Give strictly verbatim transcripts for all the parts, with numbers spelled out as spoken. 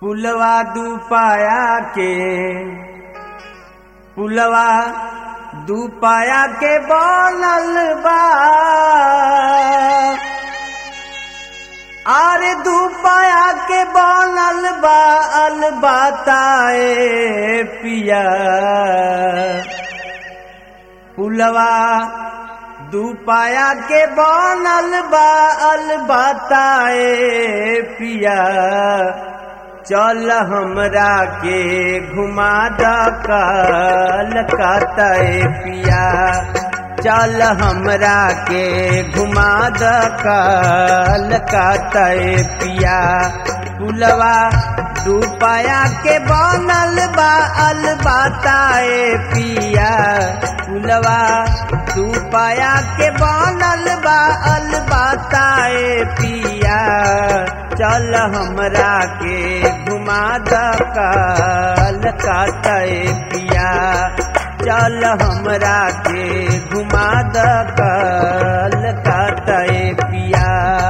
पुलवा दू पाया के पुलवा दू पाया के बनल बा आरे दू पाया के बनल बा अलबताए पिया पुलवा दू पाया के बनल बा अलबताए पिया चल हमरा के घुमा द कलकत्ताए पिया चल हमरा के घुमा द कलकत्ताए पिया पुलवा दू पाया के बनल बा अलबताए पिया पुलवा दू पाया के बनल बा अलबताए पिया चल हमरा के घुमा द कलकत्ताए पिया चल हमरा के घुमा द कलकत्ताए पिया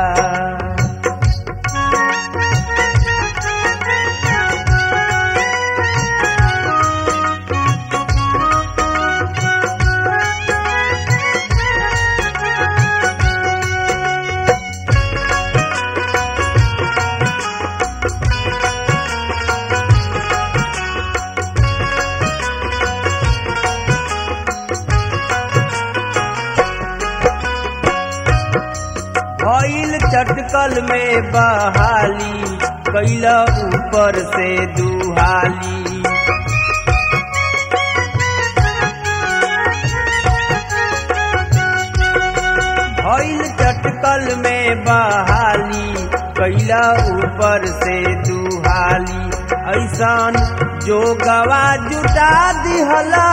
भइल चटकल में बहाली कैला ऊपर से दुहाली भइल चटकल में बहाली कैला ऊपर से दुहाली ऐसान जो गवा जुटा दिहला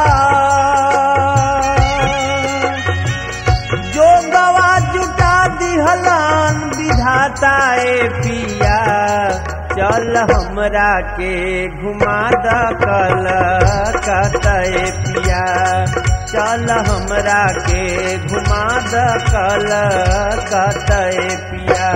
जो गवा जुटा दिहलान विधाताए पिया चल हमरा के घुमा द कलकत्ताए पिया चल हमरा के घुमा द कलकत्ताए पिया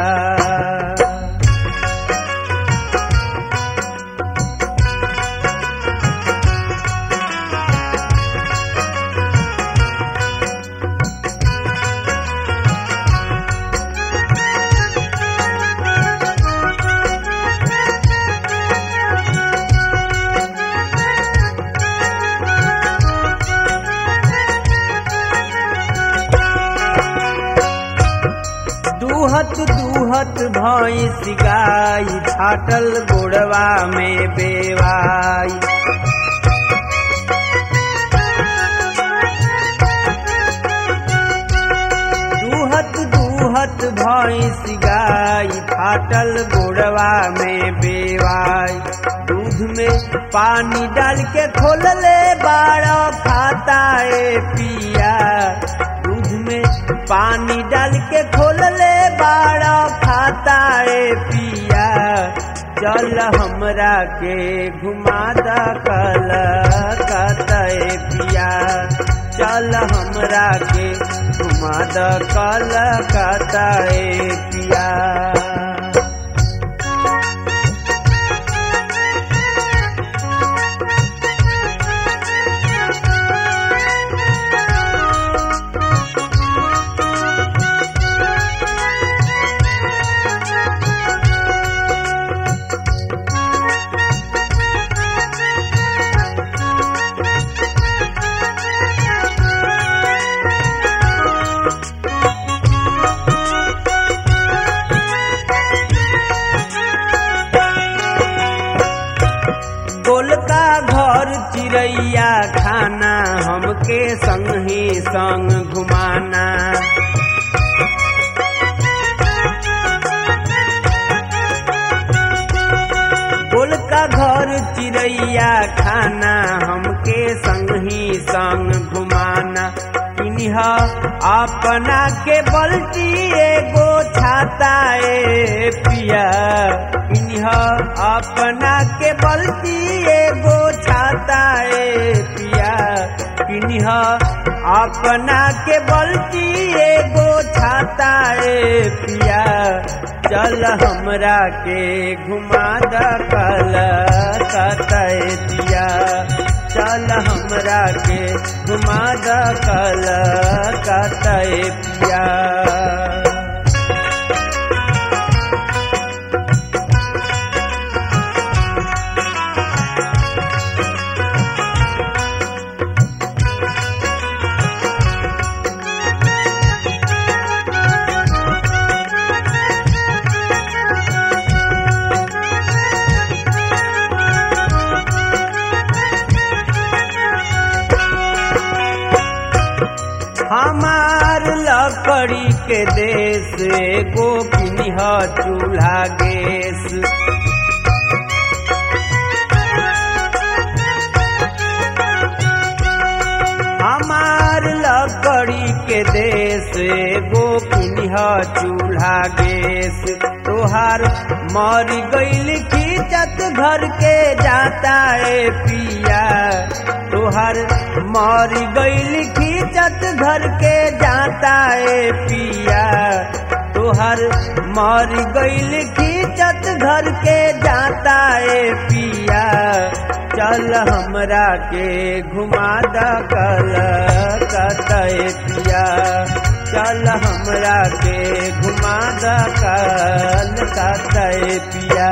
दूहत दूहत भैंस गाय छाटल गोड़वा में बेवाई दूहत दूहत भैंस गाय छाटल गोड़वा में बेवाई दूध में पानी डाल के खोलले बाड़ा खाताए पिया दूध में पानी डाल के खोलले बाड़ा खाताए पिया चल हमरा के घुमा द कलकत्ताए पिया चल हमरा के घुमा द कलकत्ताए पिया गोलका घर चिड़ैया खाना हमके संग ही संग घुमाना गोलका घर चिड़ैया खाना हमके संग ही संग घुमाना इन्ह अपना के बल्टी एगो छाताए पिया किन्ह अपना के बल्कि एगो छाता ए पिया किन्ह अपना के बल्कि एगो छाता ए पिया चल हमरा के घुमा द कलकत्ता ए पिया चल हमरा के घुमा द कलकत्ता ए पिया। हमार लकड़ी के देश एगो किन्ह चूल्हा गैस हमार लकड़ी के देश एगो किन्ह चूल्हा गैस तोहार मर गईल खींचत घर के जाता ए पिया तोहार मर गईल खींचत घर के जाता ए पिया तोहार मर गईल खींचत घर के जाता ए पिया चल हमरा के घुमा द कलकत्ता ए पिया चल हमरा के घुमा द कलकत्ता ए पिया।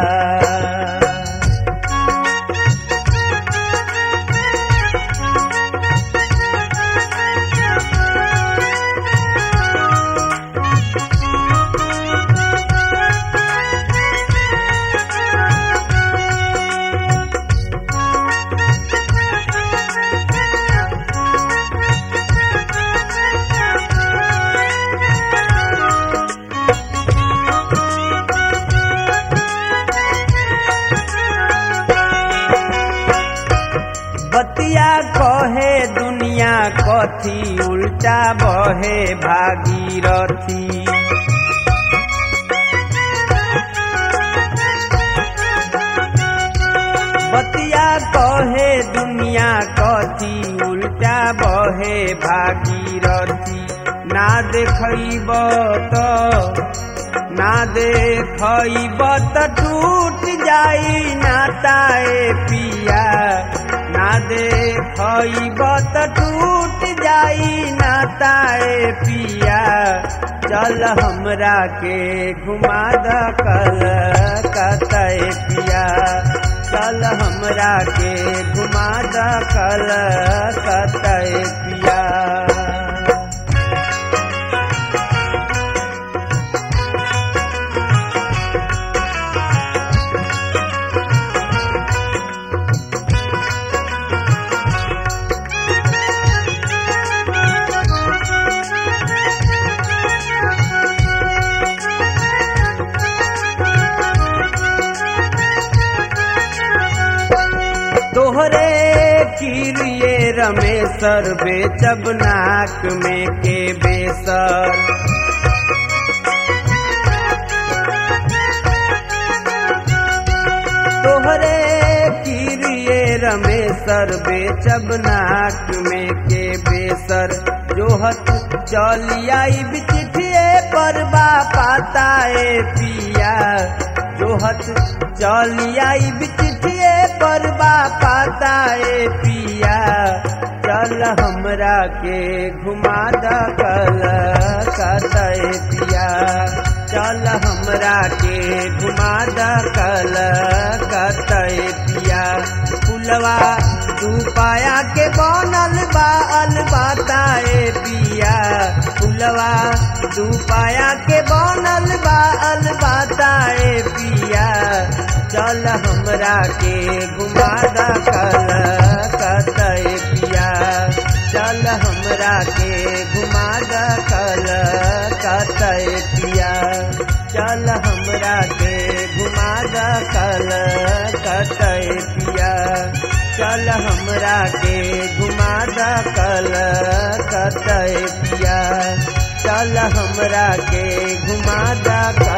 बतिया कहे दुनिया कथी उल्टा बहे भागीरथी बतिया कहे दुनिया कथी उल्टा बहे भागीरथी ना देखब त ना देखब त टूट जाई नाता ए पिया ना देखब त टूट जाई नाता ए पिया चल हमरा के घुमा द कलकत्ता ए पिया चल हमरा के घुमा द कलकत्ता ए पिया। तोहरे किरिए रमेशर बेचब नाक में के बेसर तोहरे किरिए रमेशर बेचब नाक में के बेसर जोहत चलियाई बिचिठिए पर बा पाता ए पिया जोहत चलियाई बिचिठिए पर बा पाता ए पिया चल हमरा के घुमा द कलकत्ता ए पिया चल हमरा के घुमा द कलकत्ता ए पिया फुलवा तू पाया के बनल बा अलबाता ए पिया फुलवा तू पाया के बनल बा अलबाता ए पिया चल हमरा के घुमा द कलकत्ता ए पिया चल हमरा के घुमा द कलकत्ता ए पिया चल हमरा के घुमा द कलकत्ता ए पिया चल हमरा के घुमा द कलकत्ता ए पिया चल हमरा के घुमा द